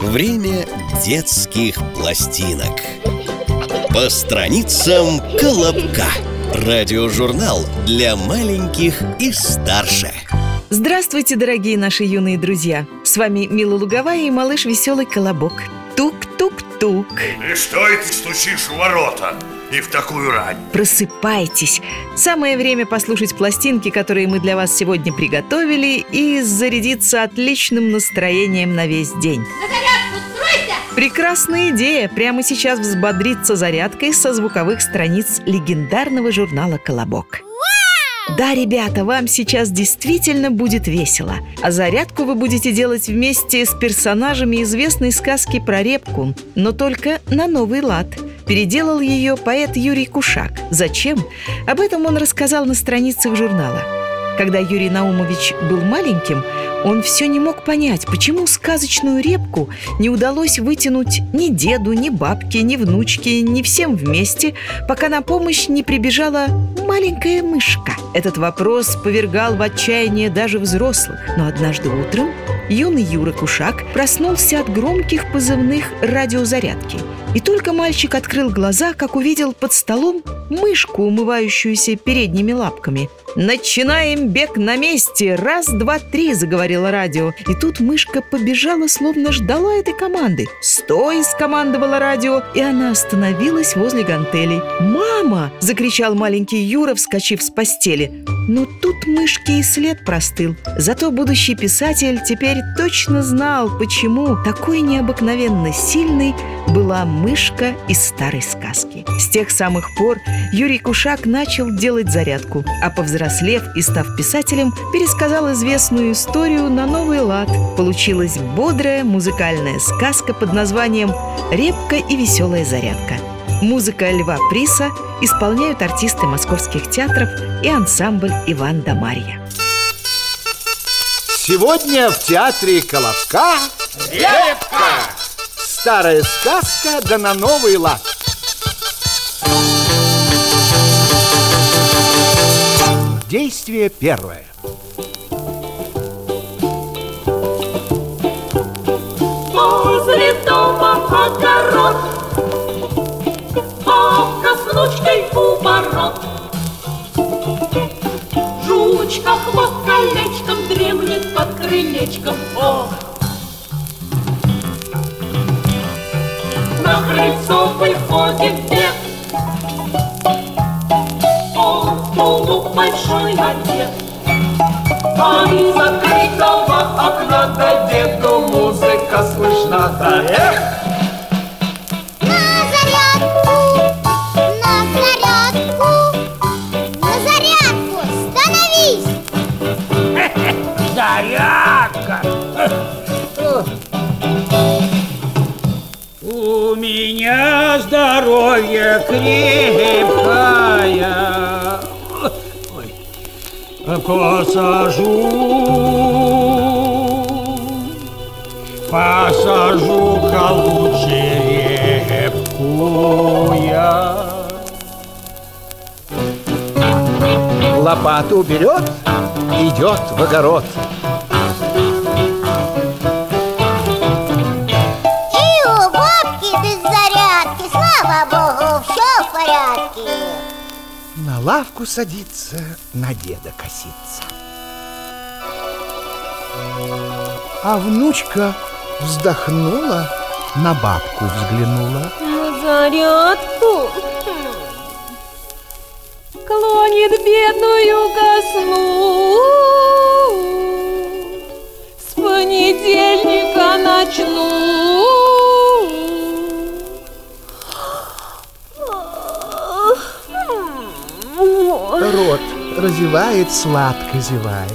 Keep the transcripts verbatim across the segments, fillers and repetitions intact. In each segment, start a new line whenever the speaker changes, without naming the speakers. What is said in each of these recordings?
Время детских пластинок. По страницам Колобка. Радиожурнал для маленьких и старше.
Здравствуйте, дорогие наши юные друзья! С вами Мила Луговая и малыш Веселый Колобок. Тук-тук-тук.
И что это стучишь в ворота? И в такую рань?
Просыпайтесь! Самое время послушать пластинки, которые мы для вас сегодня приготовили, и зарядиться отличным настроением на весь день.
На зарядку стройся!
Прекрасная идея! Прямо сейчас взбодриться зарядкой со звуковых страниц легендарного журнала «Колобок». Да, ребята, вам сейчас действительно будет весело. А зарядку вы будете делать вместе с персонажами известной сказки про репку, но только на новый лад. Переделал ее поэт Юрий Кушак. Зачем? Об этом он рассказал на страницах журнала. Когда Юрий Наумович был маленьким, он все не мог понять, почему сказочную репку не удалось вытянуть ни деду, ни бабке, ни внучке, ни всем вместе, пока на помощь не прибежала маленькая мышка. Этот вопрос повергал в отчаяние даже взрослых. Но однажды утром юный Юра Кушак проснулся от громких позывных радиозарядки. И только мальчик открыл глаза, как увидел под столом мышку, умывающуюся передними лапками. «Начинаем бег на месте! Раз, два, три!» — заговорило радио. И тут мышка побежала, словно ждала этой команды. «Стой!» — скомандовало радио, и она остановилась возле гантелей. «Мама!» — закричал маленький Юра, вскочив с постели. Но тут мышки и след простыл. Зато будущий писатель теперь точно знал, почему такой необыкновенно сильной была мышка из старой сказки. С тех самых пор Юрий Кушак начал делать зарядку, а повзрослев и став писателем, пересказал известную историю на новый лад. Получилась бодрая музыкальная сказка под названием «Репка и веселая зарядка». Музыка Льва Приса исполняют артисты московских театров и ансамбль Иван да Марья.
Сегодня в театре Колобка
Репка!
Старая сказка, да на новый лад. Действие первое.
Возле дома огород, бабка с внучкой у ворот. Жучка хвост колечком дремлет под крылечком. Ох! На крыльцо выходит дед, он в полу большой одет, а из открытого окна до деду музыка слышна. Да эх!
На зарядку, на зарядку, на зарядку, становись!
Зарядка! У меня здоровье крепкое. Ой. Посажу, посажу-ка лучше репку я.
Лопату берет, идет в огород.
Слава Богу, все в порядке.
На лавку садится, на деда косится. А внучка вздохнула, на бабку взглянула.
На зарядку клонит бедную ко сну. С понедельника начну.
Рот разевает, сладко зевает.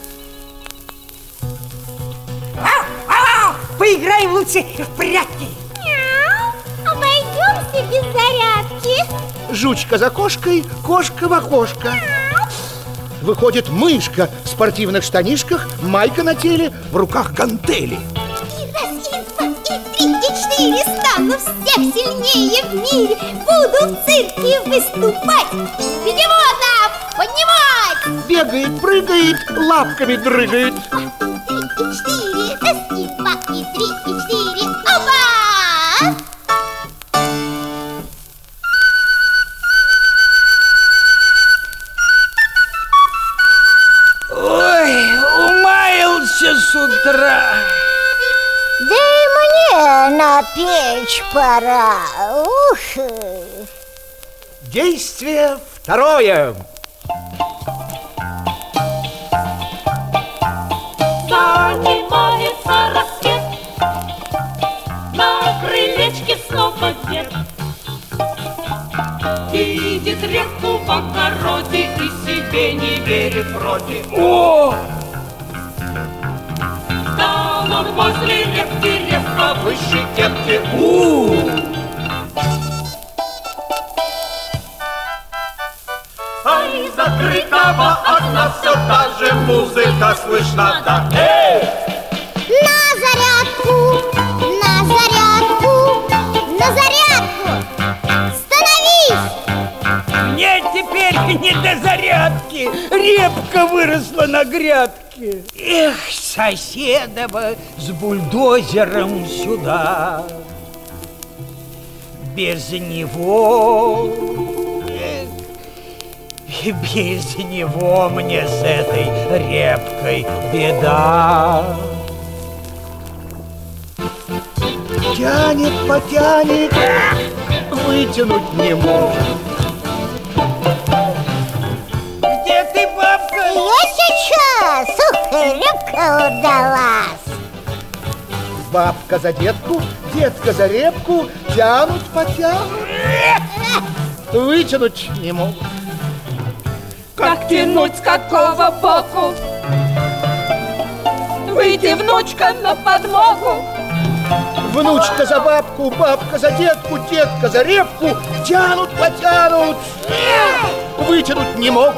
Поиграем лучше в прятки.
Мяу, обойдемся без зарядки.
Жучка за кошкой, кошка в окошко. Выходит мышка в спортивных штанишках, майка на теле, в руках гантели.
И раз, и два, и три, и четыре, стану всех сильнее в мире. Буду в цирке выступать, бегемотов поднимать.
Бегает, прыгает, лапками дрыгает.
И четыре, раз, и два, и три, и четыре. Да и мне на печь пора. Ух!
Действие второе.
Занимается рассвет, на крылечке снова дед. Видит репку в огороде и себе не верит вроде. О! Стал он возле репки, репка выше детки. У! А из закрытого окна все та же музыка слышна. Да, эй!
На зарядку, на зарядку, на зарядку! Становись!
Мне теперь не до зарядки. Репка выросла на грядке. Эх, соседова с бульдозером сюда. Без него... эх, без него мне с этой репкой беда.
Тянет, потянет, вытянуть не может.
Где ты, бабка?
Я сейчас! Ух, репка удалась!
Бабка за детку, детка за репку, тянут, потянут, вытянуть не могут.
Как тянуть, с какого боку? Выйди, внучка, на подмогу.
Внучка за бабку, бабка за детку, детка за репку, тянут, потянут, вытянуть не могут.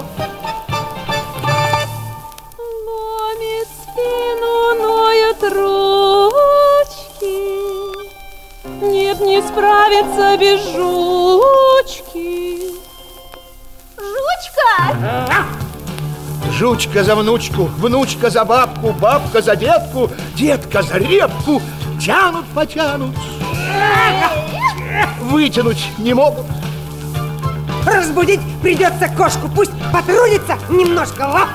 Ломит спину, ноют ручки. Нет, не справится без жучки. Жучка!
Жучка за внучку, внучка за бабку, бабка за детку, детка за репку, тянут, потянут, вытянуть не могут.
Разбудить придется кошку, пусть потрудится немножко. Лап.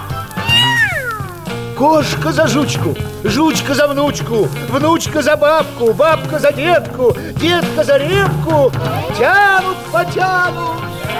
Кошка за жучку, жучка за внучку, внучка за бабку, бабка за детку, детка за репку, тянут, потянут,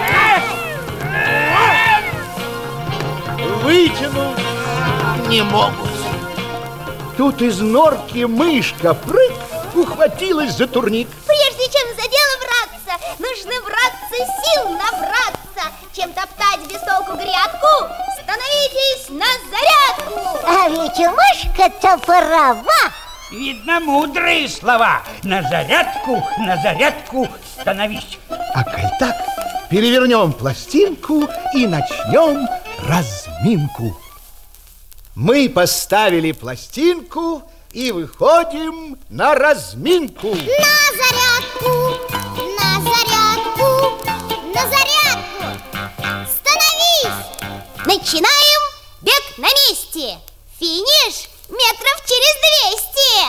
вытянуть не могут. Тут из норки мышка прыг ухватилась за турник.
Прежде чем за дело браться, нужно браться сил набраться. Чем топтать без толку грядку, становитесь на зарядку. А ведь мышка-то права.
Видно, мудрые слова. На зарядку, на зарядку становись.
А коль так, перевернем пластинку и начнем разминку. Мы поставили пластинку и выходим на разминку.
На зарядку, на зарядку, на зарядку. Становись! Начинаем бег на месте. Финиш метров через двести.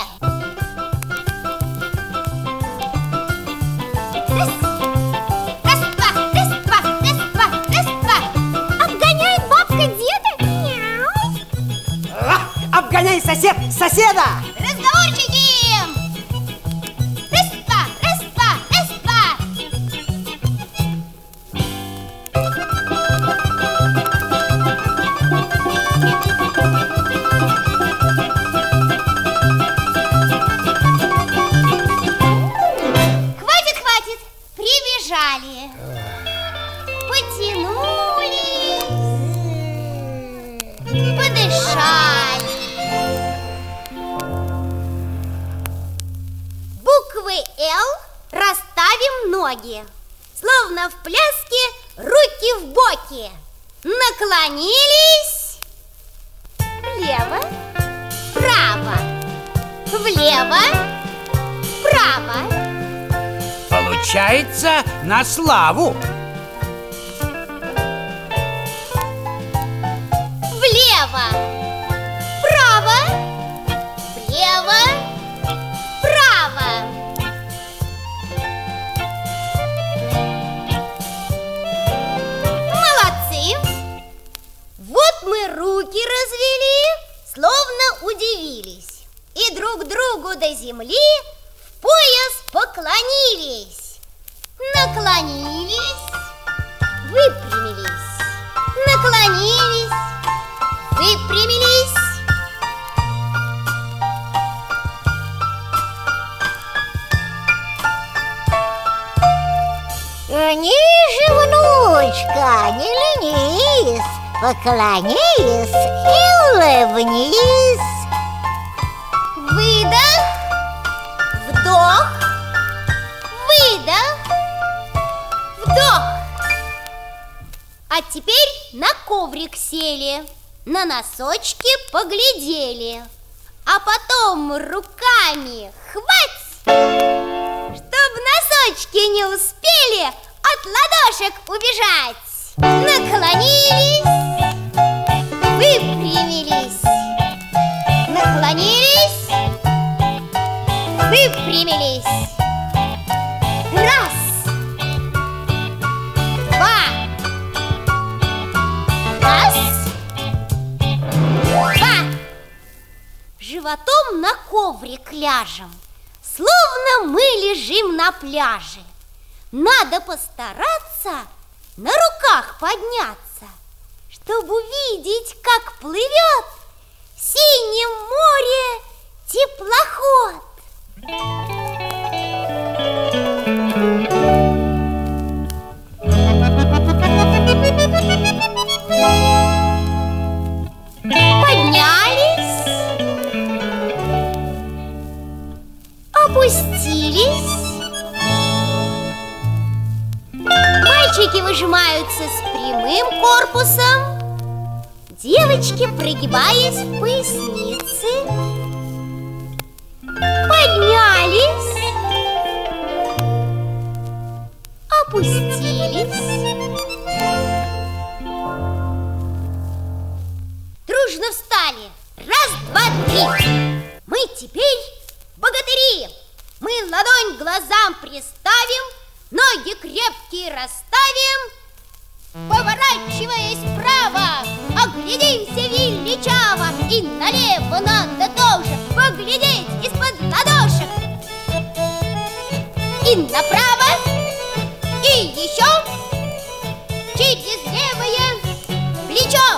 Раз, раз, два, раз, два, раз, два, раз, два. Обгоняет бабка деда. Мяу.
А, обгоняй сосед соседа.
Разговорчики! Раз, два, раз, два, раз, два. Хватит, хватит, прибежали. Потянулись, подышали. Буквы «Л» расставим ноги. Словно в пляске, руки в боки. Наклонились. Влево, вправо. Влево, вправо.
Получается на славу.
Влево, вправо. Влево, вправо. Молодцы! Вот мы руки развели, словно удивились. друг другу до земли, в пояс поклонились. Наклонились, выпрямились, наклонились, выпрямились.
Ниже, внучка, не ленись, поклонись и улыбнись.
Выдох, вдох, выдох, вдох. А теперь на коврик сели, на носочки поглядели, а потом руками хвать, чтоб носочки не успели от ладошек убежать. Наклонились, выпрямились, наклонились, выпрямились. Раз, два, раз, два. Животом на коврик ляжем, словно мы лежим на пляже. Надо постараться на руках подняться, чтобы увидеть, как плывет в синем море теплоход. Поднялись, опустились. Мальчики выжимаются с прямым корпусом, девочки, прогибаясь в пояснице. Поднялись, опустились. Дружно встали. Раз, два, три. Мы теперь богатыри. Мы ладонь глазам приставим, ноги крепкие расставим, поворачиваясь вправо, оглядимся величаво. И налево надо тоже поглядеть из-под ладошек. И направо, и еще через левое плечо.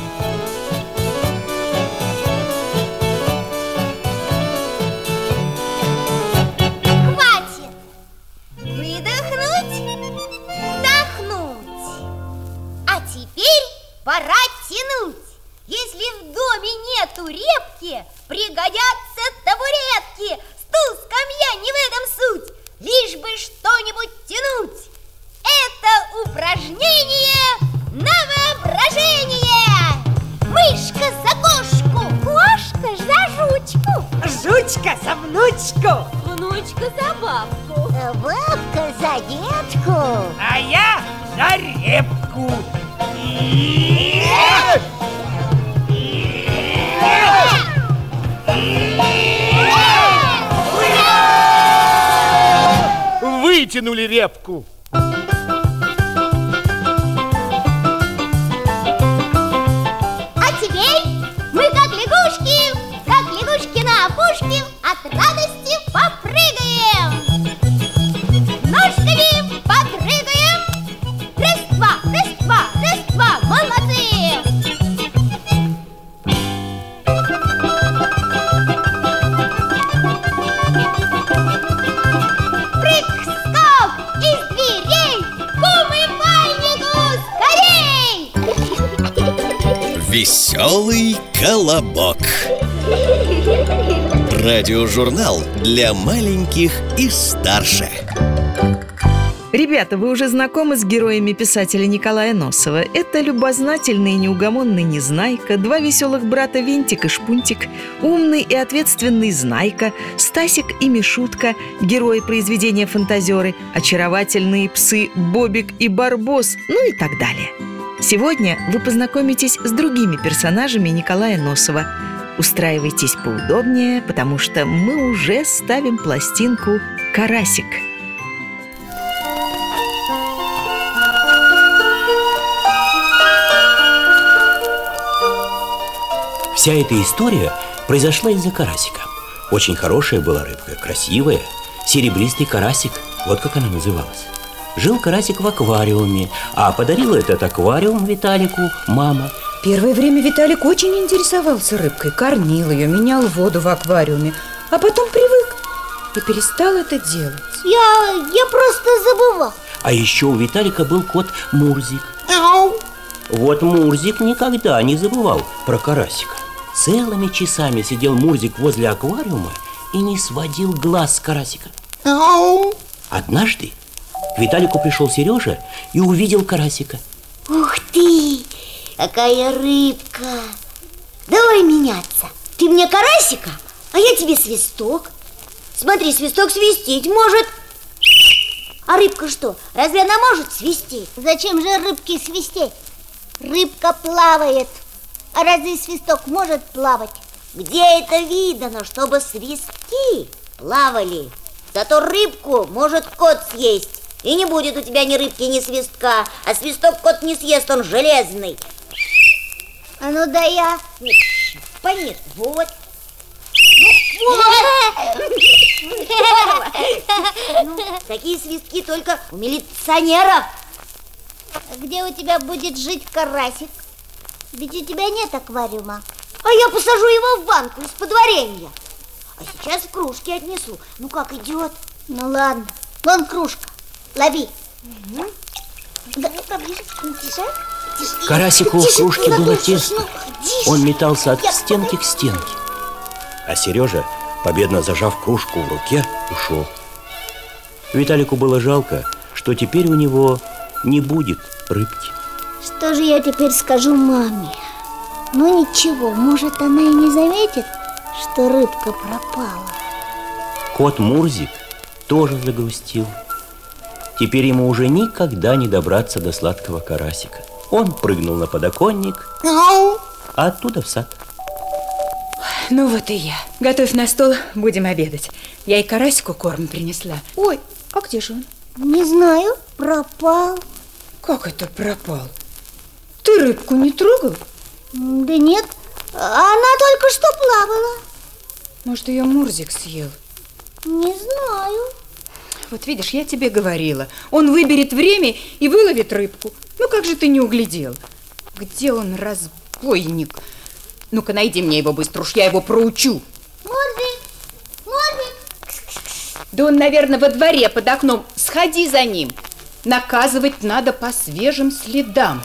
Хватит. Выдохнуть, вдохнуть. А теперь пора тянуть. Если в доме нету репки, пригодятся табуретки. Стул, скамья, не в этом суть, лишь бы что-нибудь тянуть. Это упражнение на воображение. Мышка за кошку, кошка за жучку,
жучка за внучку,
внучка за бабку,
бабка за детку,
а я за репку.
Вытянули репку.
А теперь мы как лягушки, как лягушки на опушке, от радости попрыгаем. Ножками подрыгаем. Раз-два, раз-два, раз-два, молодцы! Прыг-скок из дверей к умывальнику скорей!
Веселый колобок. Радиожурнал для маленьких и старше.
Ребята, вы уже знакомы с героями писателя Николая Носова. Это любознательный и неугомонный Незнайка, два веселых брата Винтик и Шпунтик, умный и ответственный Знайка, Стасик и Мишутка, герои произведения «Фантазеры», очаровательные псы Бобик и Барбос, ну и так далее. Сегодня вы познакомитесь с другими персонажами Николая Носова. Устраивайтесь поудобнее, потому что мы уже ставим пластинку «Карасик».
Вся эта история произошла из-за карасика. Очень хорошая была рыбка, красивая, серебристый карасик, вот как она называлась. Жил карасик в аквариуме, а подарила этот аквариум Виталику мама.
Первое время Виталик очень интересовался рыбкой, кормил ее, менял воду в аквариуме, а потом привык и перестал это делать.
Я, я просто забывал.
А еще у Виталика был кот Мурзик.
Ау.
Вот Мурзик никогда не забывал про карасика. Целыми часами сидел Мурзик возле аквариума и не сводил глаз с карасика.
Ау.
Однажды к Виталику пришел Сережа и увидел карасика.
Ух ты, какая рыбка! Давай меняться. Ты мне карасика, а я тебе свисток. Смотри, свисток свистеть может. А рыбка что, разве она может свистеть? Зачем же рыбке свистеть? Рыбка плавает. А разве свисток может плавать? Где это видано, чтобы свистки плавали? Зато рыбку может кот съесть. И не будет у тебя ни рыбки, ни свистка. А свисток кот не съест, он железный. А ну да я... Понятно, вот. Ну, такие свистки только у милиционеров. Где у тебя будет жить карасик? Ведь у тебя нет аквариума. А я посажу его в банку из-под варенья. А сейчас в кружке отнесу. Ну как, идет? Ну ладно, вон кружка. Лови. Угу. Да, поближе. Тише. Тише.
Карасику
Тише,
в кружке было тесно.
Тише.
Он метался от
Я
стенки к стенке. А Сережа, победно зажав кружку в руке, ушел. Виталику было жалко, что теперь у него не будет рыбки.
Что же я теперь скажу маме? Ну ничего, может, она и не заметит, что рыбка пропала.
Кот Мурзик тоже загрустил. Теперь ему уже никогда не добраться до сладкого карасика. Он прыгнул на подоконник, а оттуда в сад.
Ну вот и я. Готовь на стол, будем обедать. Я и карасику корм принесла. Ой, а где же он?
Не знаю, пропал.
Как это пропал? Ты рыбку не трогал?
Да нет, она только что плавала.
Может, ее Мурзик съел?
Не знаю.
Вот видишь, я тебе говорила. Он выберет время и выловит рыбку. Ну как же ты не углядел? Где он, разбойник? Ну-ка, найди мне его быстро, уж я его проучу.
Мурзик, Мурзик.
Да он, наверное, во дворе под окном. Сходи за ним. Наказывать надо по свежим следам.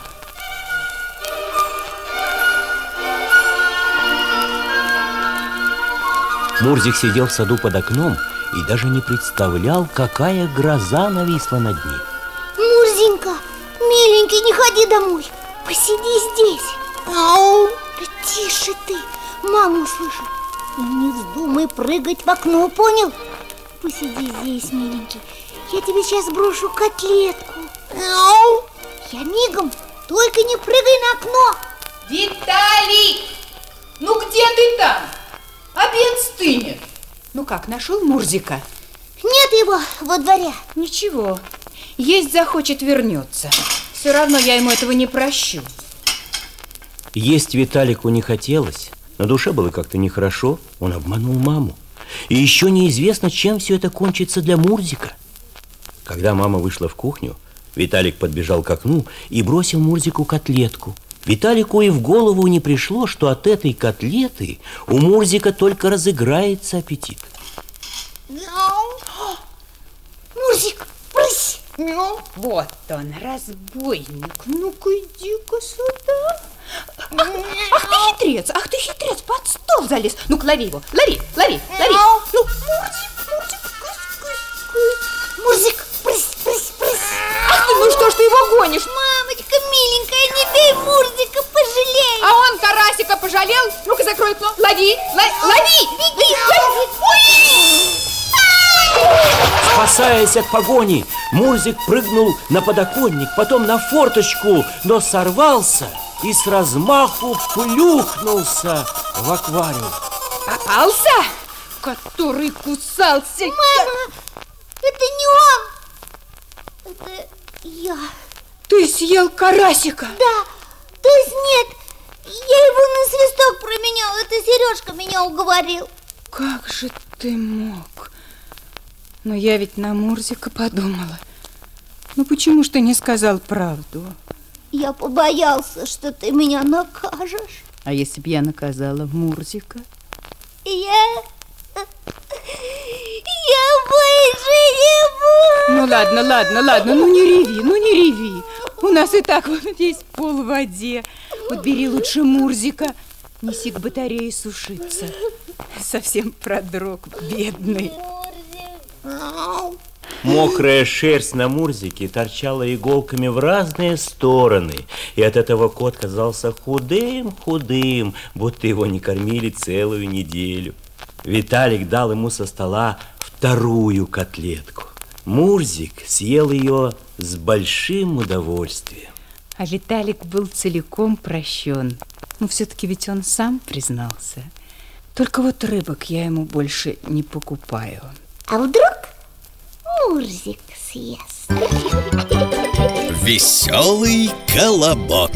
Мурзик сидел в саду под окном и даже не представлял, какая гроза нависла над ним.
Мурзенька, миленький, не ходи домой. Посиди здесь. Ау. Да тише ты, маму услышит. И не вздумай прыгать в окно, понял? Посиди здесь, миленький. Я тебе сейчас брошу котлетку. Ау. Я мигом, только не прыгай на окно.
Виталик, ну где ты там? Обед стынет. Ну как, нашел Мурзика?
Нет его во дворе.
Ничего, есть захочет, вернется. Все равно я ему этого не прощу.
Есть Виталику не хотелось. На душе было как-то нехорошо. Он обманул маму. И еще неизвестно, чем все это кончится для Мурзика. Когда мама вышла в кухню, Виталик подбежал к окну и бросил Мурзику котлетку. Виталику и в голову не пришло, что от этой котлеты у Мурзика только разыграется аппетит.
Мурзик, брысь!
Вот он, разбойник. Ну-ка, иди-ка сюда. Ах ты хитрец, ах ты хитрец, под стол залез. Ну-ка, лови его, лови, лови, лови. Ну, Мурзик, Мурзик, кысь, кысь, кысь.
Мурзик, брысь, брысь, брысь.
Ах ты, ну что ж ты его гонишь?
Мамочка миленькая, не бей Мурзика, пожалей.
А он карасика пожалел? Ну-ка, закрой окно, лови, лови,
беги,
лови.
Спасаясь от погони, Мурзик прыгнул на подоконник, потом на форточку, но сорвался и с размаху плюхнулся в аквариум.
Попался? Который кусался.
Мама, это не он. Это я.
Ты съел карасика?
Да, то есть нет. Я его на свисток променял. Это Сережка меня уговорил.
как же ты мог? Но я ведь на Мурзика подумала. Ну почему ж ты не сказал правду?
Я побоялся, что ты меня накажешь.
А если б я наказала Мурзика?
Я... Я больше не буду.
Ну ладно, ладно, ладно, ну не реви, ну не реви. У нас и так вот весь пол в воде. Вот бери лучше Мурзика, неси к батарее сушиться. Совсем продрог, бедный.
Мокрая шерсть на Мурзике торчала иголками в разные стороны, и от этого кот казался худым-худым, будто его не кормили целую неделю. Виталик дал ему со стола вторую котлетку. Мурзик съел ее с большим удовольствием.
А Виталик был целиком прощен. Но все-таки ведь он сам признался. Только вот рыбок я ему больше не покупаю.
А вдруг Мурзик съест?
Веселый колобок.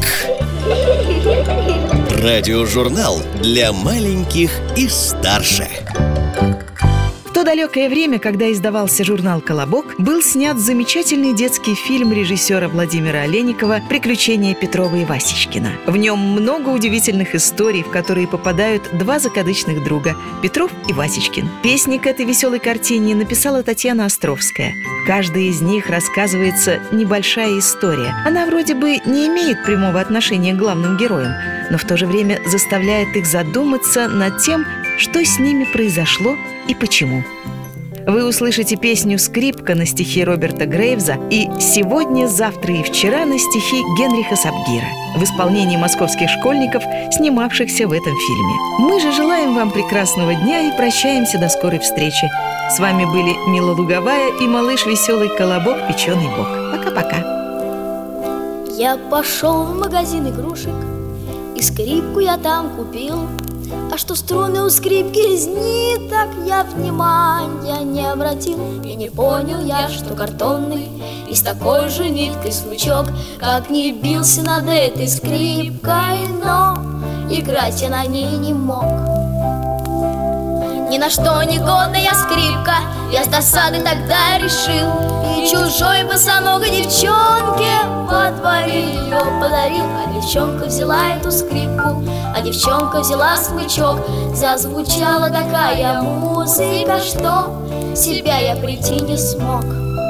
Радиожурнал для маленьких и старше.
В то далекое время, когда издавался журнал «Колобок», был снят замечательный детский фильм режиссера Владимира Аленикова «Приключения Петрова и Васечкина». В нем много удивительных историй, в которые попадают два закадычных друга – Петров и Васечкин. Песни к этой веселой картине написала Татьяна Островская. В каждой из них рассказывается небольшая история. Она вроде бы не имеет прямого отношения к главным героям, но в то же время заставляет их задуматься над тем, что с ними произошло и почему. Вы услышите песню «Скрипка» на стихи Роберта Грейвза и «Сегодня, завтра и вчера» на стихи Генриха Сабгира в исполнении московских школьников, снимавшихся в этом фильме. Мы же желаем вам прекрасного дня и прощаемся до скорой встречи. С вами были Мила Луговая и малыш Веселый Колобок Печеный Бок. Пока-пока.
Я пошел в магазин игрушек, и скрипку я там купил. А что струны у скрипки резни, так я внимания не обратил. И не понял я, что картонный и с такой же ниткой смычок, как не бился над этой скрипкой, но играть я на ней не мог. Ни на что не годная скрипка, я с досады тогда решил, и чужой босоногой девчонке во дворе ее подарил. А девчонка взяла эту скрипку, а девчонка взяла смычок. Зазвучала такая музыка, что в себя я прийти не смог.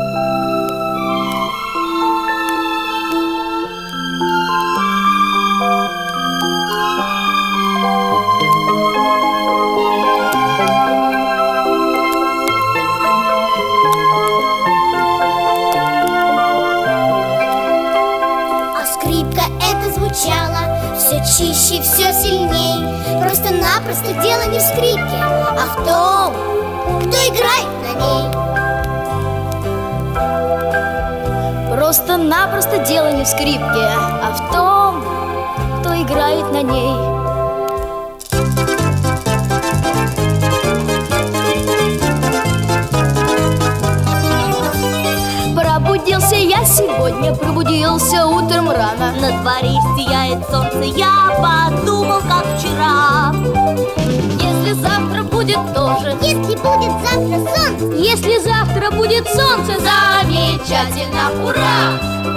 Все чище, все сильней. Просто-напросто дело не в скрипке, а в том, кто играет на ней. Просто-напросто дело не в скрипке, а в том, кто играет на ней. Пробудился я сегодня, пробудился утром рано.
На дворе сияет солнце, я подумал, как вчера.
Если завтра будет тоже,
если будет завтра солнце,
если завтра будет солнце, замечательно, ура!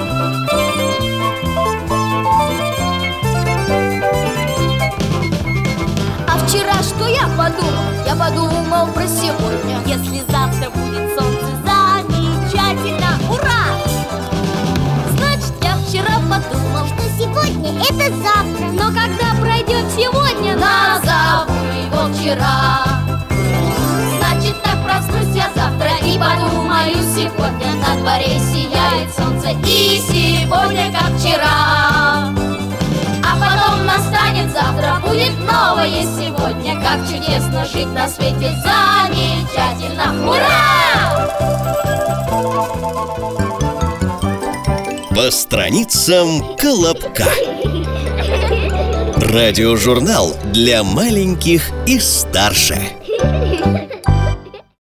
А вчера что я подумал? Я подумал про сегодня.
Если завтра будет солнце, замечательно, ура!
Значит, я вчера подумал,
что сегодня это завтра.
Но когда пройдет сегодня, назову его вчера. Значит, так проснусь я завтра и подумаю сегодня. На дворе сияет солнце, и сегодня как вчера. А потом настанет завтра, будет новое сегодня. Как чудесно жить на свете, замечательно, ура!
По страницам Колобка. Радиожурнал для маленьких и старше.